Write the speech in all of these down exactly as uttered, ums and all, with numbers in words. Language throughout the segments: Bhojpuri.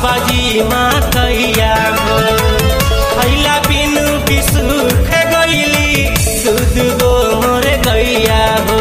सब्जी माँ कैया हो खैला बिनु बिसुख गईली दूध गो मोर गैया हो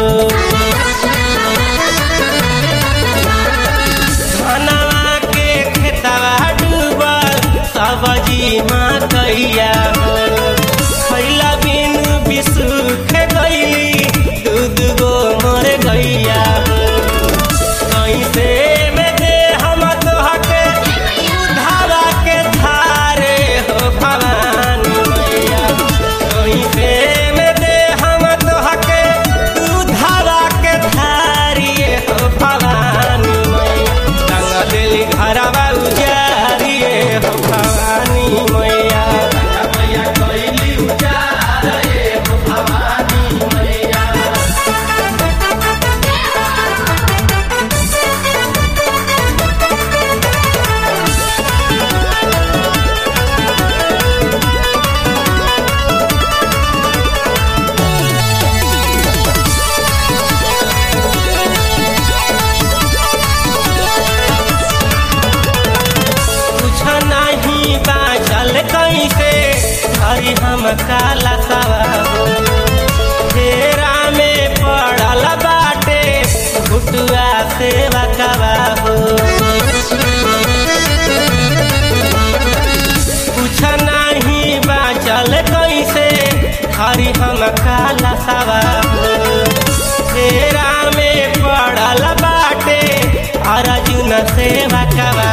धनवा के खेतवा डूबल सब्जी माँ कैया हो खैला बिनु बिसुख गईली दूध गो मोर गैया हो कैसे में दे हम तोहके उधारा के धारे हो भवानी मैया कैसे में दे हम तोहके उधारा के धारिए हो भवानी मैया रंग दिली घरवा उजारिए हो भवानी मैया मैया कैली उजारिए हो भवानी मैया नहीं बाचल कैसे हरी हम काला सवा हो फेरा में पड़ल बाटे घुटुआ से बकवा हो कुछ नहीं बाचल कैसे हरी हम काला सवा हो फेरा में पड़ल बाटे अर्जुन से बकवा